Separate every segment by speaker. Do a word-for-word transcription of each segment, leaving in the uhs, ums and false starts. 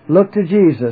Speaker 1: Look to Jesus.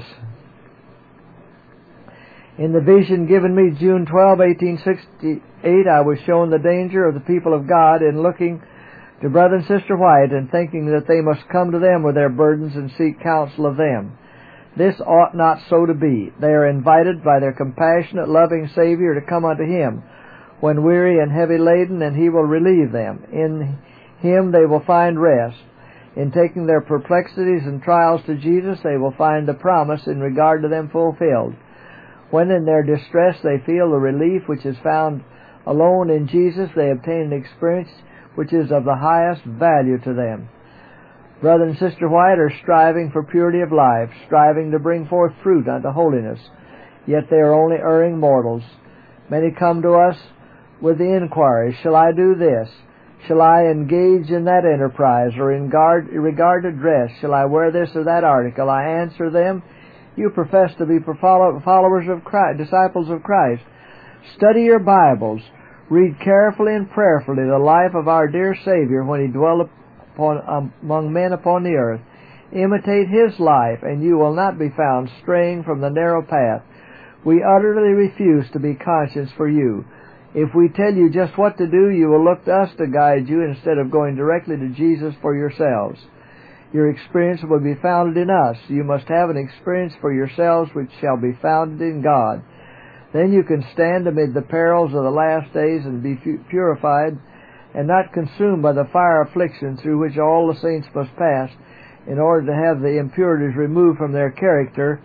Speaker 1: In the vision given me June twelfth, eighteen sixty-eight, I was shown the danger of the people of God in looking to Brother and Sister White and thinking that they must come to them with their burdens and seek counsel of them. This ought not so to be. They are invited by their compassionate, loving Savior to come unto Him when weary and heavy laden, and He will relieve them. In Him they will find rest. In taking their perplexities and trials to Jesus, they will find the promise in regard to them fulfilled. When in their distress they feel the relief which is found alone in Jesus, they obtain an experience which is of the highest value to them. Brother and Sister White are striving for purity of life, striving to bring forth fruit unto holiness, yet they are only erring mortals. Many come to us with the inquiry, shall I do this? Shall I engage in that enterprise? Or in regard, in regard to dress, shall I wear this or that article? I answer them, you profess to be followers of Christ, disciples of Christ. Study your Bibles. Read carefully and prayerfully the life of our dear Savior when He dwelt upon, um, among men upon the earth. Imitate His life, and you will not be found straying from the narrow path. We utterly refuse to be conscience for you. If we tell you just what to do, you will look to us to guide you instead of going directly to Jesus for yourselves. Your experience will be founded in us. You must have an experience for yourselves which shall be founded in God. Then you can stand amid the perils of the last days and be purified and not consumed by the fire affliction through which all the saints must pass in order to have the impurities removed from their character,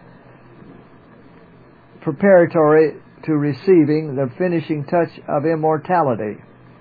Speaker 1: preparatory to receiving the finishing touch of immortality.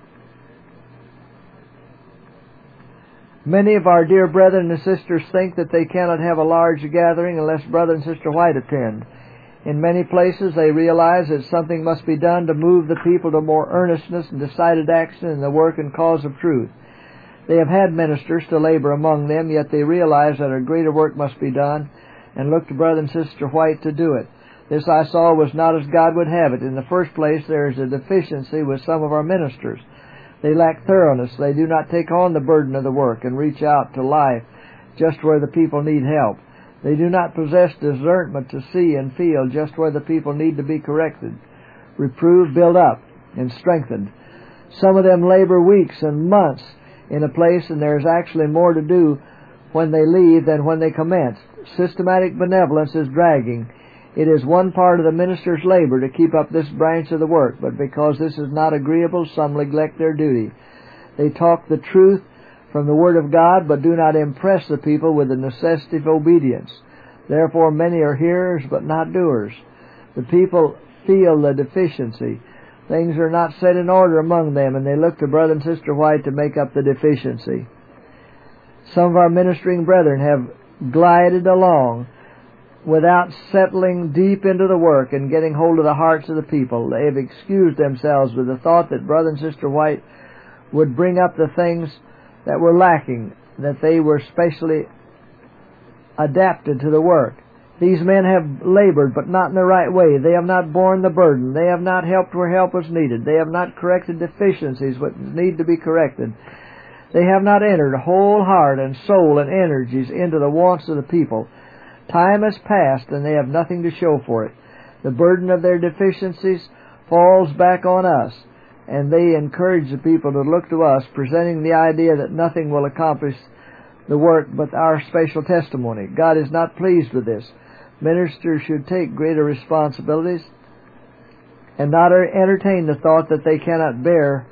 Speaker 1: Many of our dear brethren and sisters think that they cannot have a large gathering unless Brother and Sister White attend. In many places they realize that something must be done to move the people to more earnestness and decided action in the work and cause of truth. They have had ministers to labor among them, yet they realize that a greater work must be done and look to Brother and Sister White to do it. This I saw was not as God would have it. In the first place, there is a deficiency with some of our ministers. They lack thoroughness. They do not take on the burden of the work and reach out to life just where the people need help. They do not possess discernment to see and feel just where the people need to be corrected, reproved, built up, and strengthened. Some of them labor weeks and months in a place, and there is actually more to do when they leave than when they commence. Systematic benevolence is dragging. It is one part of the minister's labor to keep up this branch of the work, but because this is not agreeable, some neglect their duty. They talk the truth from the Word of God, but do not impress the people with the necessity of obedience. Therefore many are hearers, but not doers. The people feel the deficiency. Things are not set in order among them, and they look to Brother and Sister White to make up the deficiency. Some of our ministering brethren have glided along without settling deep into the work and getting hold of the hearts of the people. They have excused themselves with the thought that Brother and Sister White would bring up the things that were lacking, that they were specially adapted to the work. These men have labored, but not in the right way. They have not borne the burden. They have not helped where help was needed. They have not corrected deficiencies which need to be corrected. They have not entered whole heart and soul and energies into the wants of the people. Time has passed, and they have nothing to show for it. The burden of their deficiencies falls back on us, and they encourage the people to look to us, presenting the idea that nothing will accomplish the work but our special testimony. God is not pleased with this. Ministers should take greater responsibilities and not entertain the thought that they cannot bear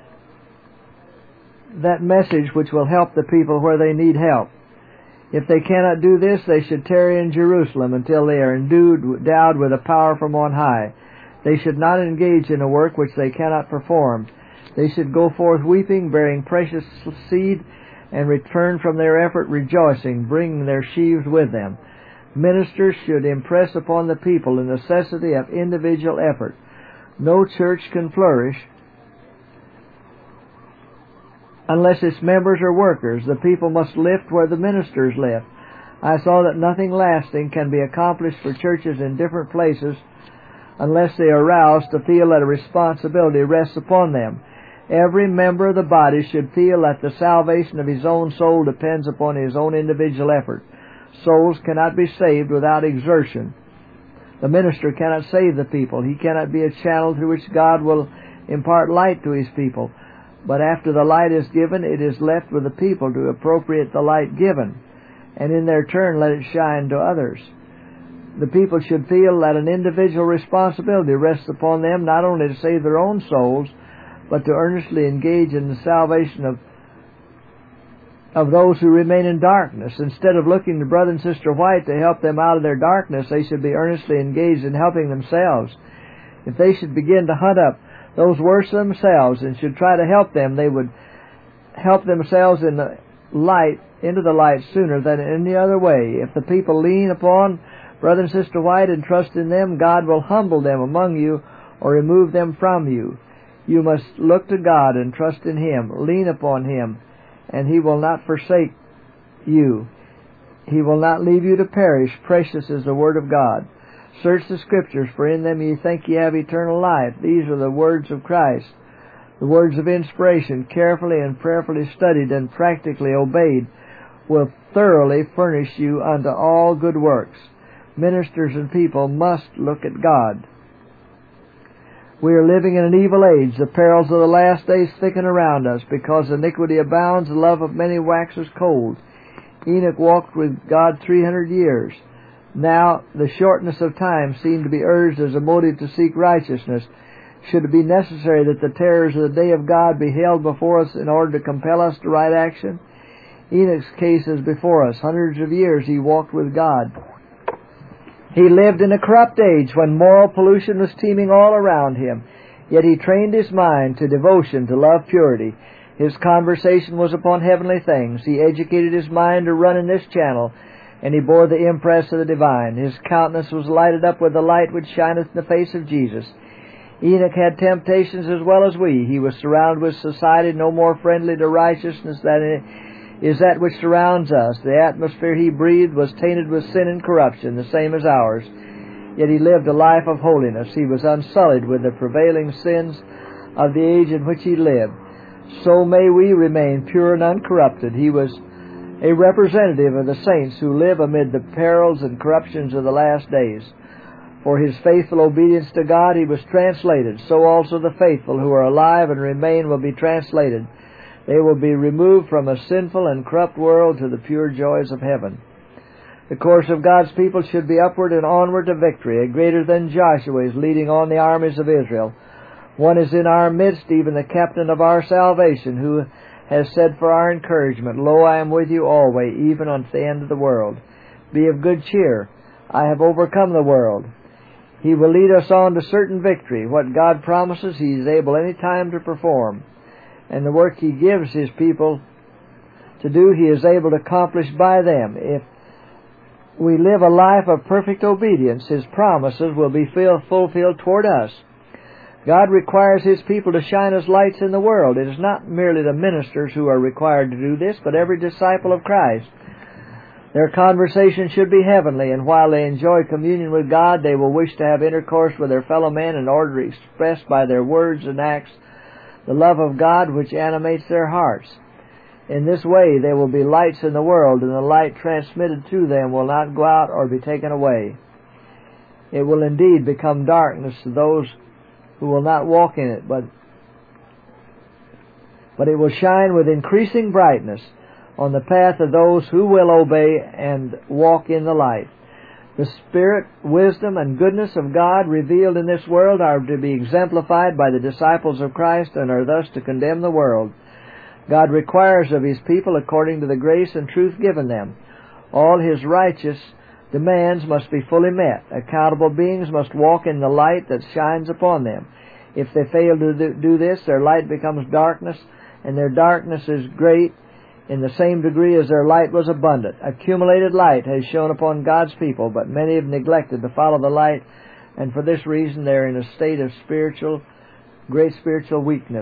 Speaker 1: that message which will help the people where they need help. If they cannot do this, they should tarry in Jerusalem until they are endued, endowed with a power from on high. They should not engage in a work which they cannot perform. They should go forth weeping, bearing precious seed, and return from their effort rejoicing, bringing their sheaves with them. Ministers should impress upon the people the necessity of individual effort. No church can flourish unless its members are workers. The people must lift where the ministers lift. I saw that nothing lasting can be accomplished for churches in different places unless they are roused to feel that a responsibility rests upon them. Every member of the body should feel that the salvation of his own soul depends upon his own individual effort. Souls cannot be saved without exertion. The minister cannot save the people. He cannot be a channel through which God will impart light to His people. But after the light is given, it is left with the people to appropriate the light given, and in their turn let it shine to others. The people should feel that an individual responsibility rests upon them not only to save their own souls, but to earnestly engage in the salvation of of those who remain in darkness. Instead of looking to Brother and Sister White to help them out of their darkness, they should be earnestly engaged in helping themselves. If they should begin to hunt up those worse than themselves and should try to help them, they would help themselves in the light, into the light sooner than in any other way. If the people lean upon Brother and Sister White and trust in them, God will humble them among you or remove them from you. You must look to God and trust in Him. Lean upon Him, and He will not forsake you. He will not leave you to perish. Precious is the Word of God. Search the Scriptures, for in them ye think ye have eternal life. These are the words of Christ. The words of inspiration, carefully and prayerfully studied and practically obeyed, will thoroughly furnish you unto all good works. Ministers and people must look at God. We are living in an evil age. The perils of the last days thicken around us. Because iniquity abounds, the love of many waxes cold. Enoch walked with God three hundred years. Now the shortness of time seemed to be urged as a motive to seek righteousness. Should it be necessary that the terrors of the day of God be held before us in order to compel us to right action? Enoch's case is before us. Hundreds of years he walked with God. He lived in a corrupt age when moral pollution was teeming all around him. Yet he trained his mind to devotion, to love, purity. His conversation was upon heavenly things. He educated his mind to run in this channel, and he bore the impress of the divine. His countenance was lighted up with the light which shineth in the face of Jesus. Enoch had temptations as well as we. He was surrounded with society no more friendly to righteousness than is that which surrounds us. The atmosphere he breathed was tainted with sin and corruption, the same as ours. Yet he lived a life of holiness. He was unsullied with the prevailing sins of the age in which he lived. So may we remain pure and uncorrupted. He was a representative of the saints who live amid the perils and corruptions of the last days. For his faithful obedience to God he was translated. So also the faithful who are alive and remain will be translated. They will be removed from a sinful and corrupt world to the pure joys of heaven. The course of God's people should be upward and onward to victory. A greater than Joshua is leading on the armies of Israel. One is in our midst, even the captain of our salvation, who has said for our encouragement, Lo, I am with you always, even unto the end of the world. Be of good cheer. I have overcome the world. He will lead us on to certain victory. What God promises, He is able any time to perform. And the work He gives His people to do, He is able to accomplish by them. If we live a life of perfect obedience, His promises will be fulfilled toward us. God requires His people to shine as lights in the world. It is not merely the ministers who are required to do this, but every disciple of Christ. Their conversation should be heavenly, and while they enjoy communion with God, they will wish to have intercourse with their fellow men in order to express by their words and acts the love of God which animates their hearts. In this way they will be lights in the world, and the light transmitted to them will not go out or be taken away. It will indeed become darkness to those who will not walk in it, but, but it will shine with increasing brightness on the path of those who will obey and walk in the light. The Spirit, wisdom, and goodness of God revealed in this world are to be exemplified by the disciples of Christ and are thus to condemn the world. God requires of His people according to the grace and truth given them. All His righteous demands must be fully met. Accountable beings must walk in the light that shines upon them. If they fail to do this, their light becomes darkness, and their darkness is great in the same degree as their light was abundant. Accumulated light has shone upon God's people, but many have neglected to follow the light, and for this reason they are in a state of spiritual, great spiritual weakness.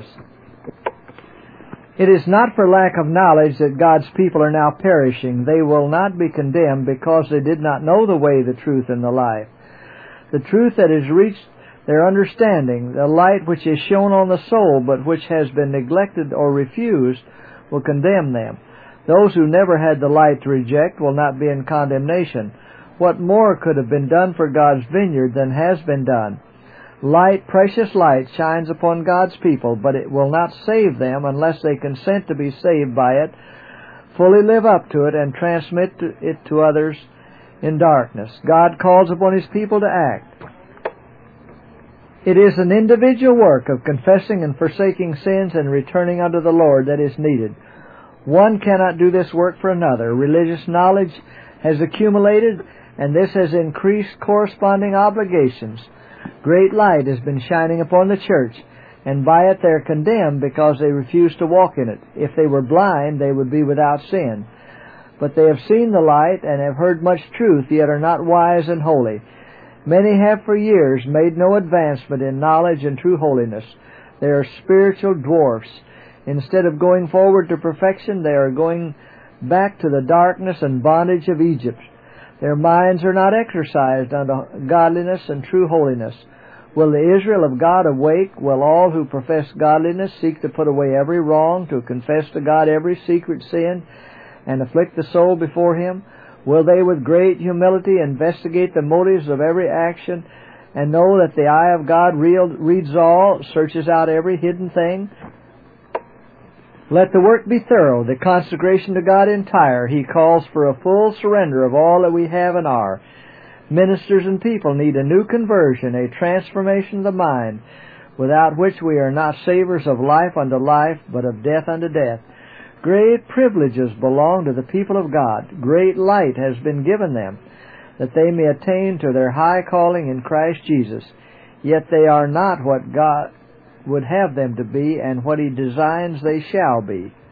Speaker 1: It is not for lack of knowledge that God's people are now perishing. They will not be condemned because they did not know the way, the truth, and the life. The truth that has reached their understanding, the light which is shone on the soul, but which has been neglected or refused, will condemn them. Those who never had the light to reject will not be in condemnation. What more could have been done for God's vineyard than has been done? Light, precious light, shines upon God's people, but it will not save them unless they consent to be saved by it, fully live up to it, and transmit it to others in darkness. God calls upon His people to act. It is an individual work of confessing and forsaking sins and returning unto the Lord that is needed. One cannot do this work for another. Religious knowledge has accumulated, and this has increased corresponding obligations. Great light has been shining upon the church, and by it they are condemned because they refuse to walk in it. If they were blind, they would be without sin. But they have seen the light and have heard much truth, yet are not wise and holy. Many have for years made no advancement in knowledge and true holiness. They are spiritual dwarfs. Instead of going forward to perfection, they are going back to the darkness and bondage of Egypt. Their minds are not exercised unto godliness and true holiness. Will the Israel of God awake? Will all who profess godliness seek to put away every wrong, to confess to God every secret sin, and afflict the soul before Him? Will they with great humility investigate the motives of every action, and know that the eye of God reads all, searches out every hidden thing? Let the work be thorough, the consecration to God entire. He calls for a full surrender of all that we have and are. Ministers and people need a new conversion, a transformation of the mind, without which we are not savors of life unto life, but of death unto death. Great privileges belong to the people of God. Great light has been given them, that they may attain to their high calling in Christ Jesus. Yet they are not what God would have them to be, and what He designs they shall be.